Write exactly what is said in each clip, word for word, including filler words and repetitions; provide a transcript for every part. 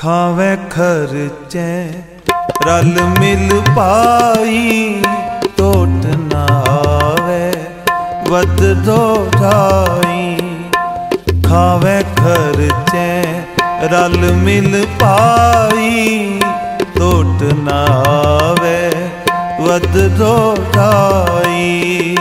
खावे खर्चे रल मिल पाई, टोट ना आवे वध दो ढाई। खावे खर्चे रल मिल पाई, टोट ना आवे वध दो ढाई।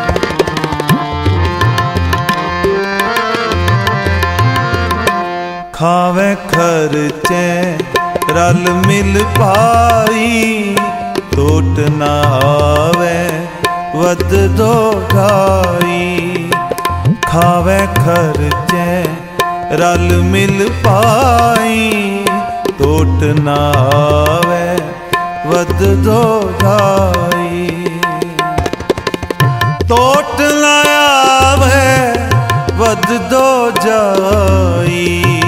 खावे खर्चे रल मिल पाई, टोट ना आवे वध दो ढाई। खावे खर्चे रल मिल पाई, टोट ना आवे वध दो ढाई। टोट ना आवे वध दो जाई,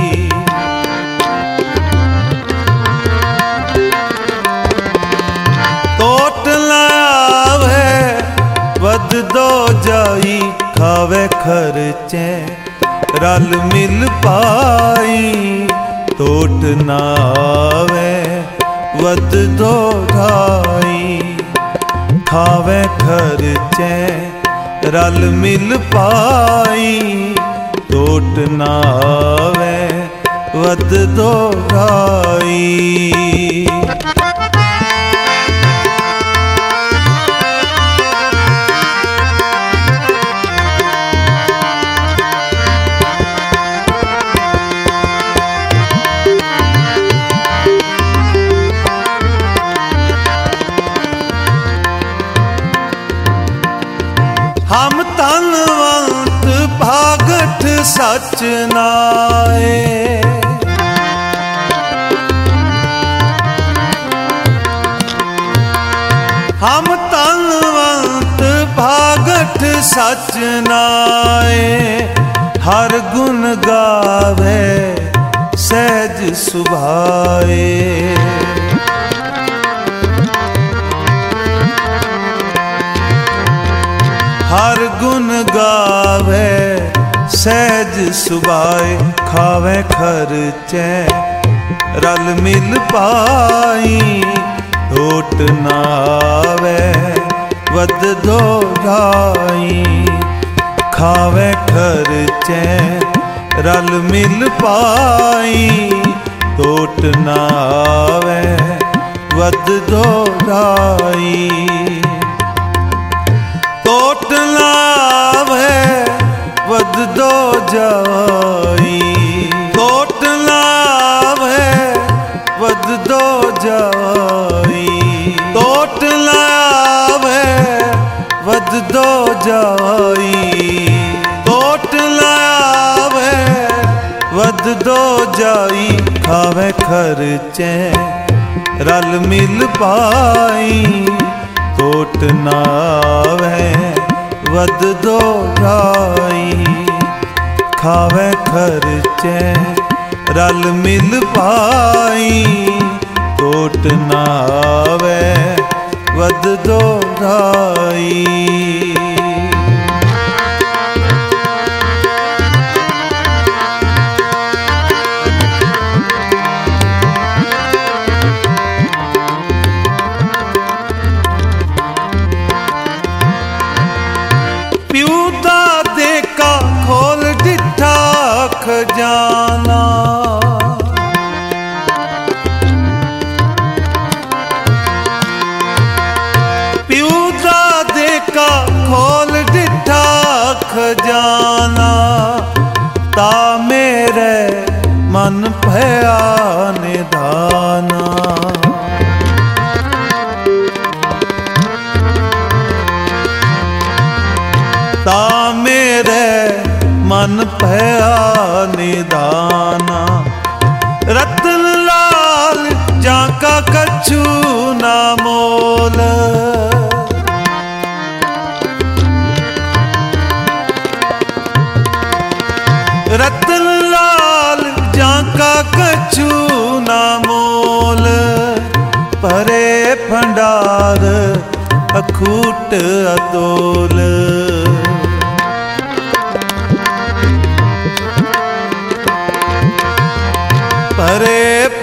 टोट ना आवे वध दो जाई। खावे खर्चे रल मिल पाई, टोट ना आवे वध दो ढाई। खावे खर्चे रल मिल पाई, टोट ना आवे वध दो ढाई। हम धनवंत भागठ सच नाए, हम धनवंत भागठ सच नाए। हर गुण गावे सहज सुभाए, हर गुण गावे सहज सुभाए। खावे खर्चे रल मिल पाई, टोट ना आवे वध दो ढाई। खावे खर्चे रल मिल पाई, टोट ना आवे वध दो ढाई। टोट ना आवे वध दो जाई, टोट ना आवे वध दो जाई। टोट ना आवे वध दो जाई, टोट ना आवे वध दो जाई। खावे खर्चे रल मिल पाई, टोट ना आवे वध दो ढाई। खावे खर्चे रल मिल पाई, टोट ना आवे वध दो ढाई। खजाना प्यू दा देखा खोल दिठा खजाना। ता मेरे मन भया निधाना, ता मेरे मन भया निदाना। रतन लाल जाका कछु ना मोल, रतन लाल जाका कछु ना मोल। परे भंडार अखूट अतोल, परे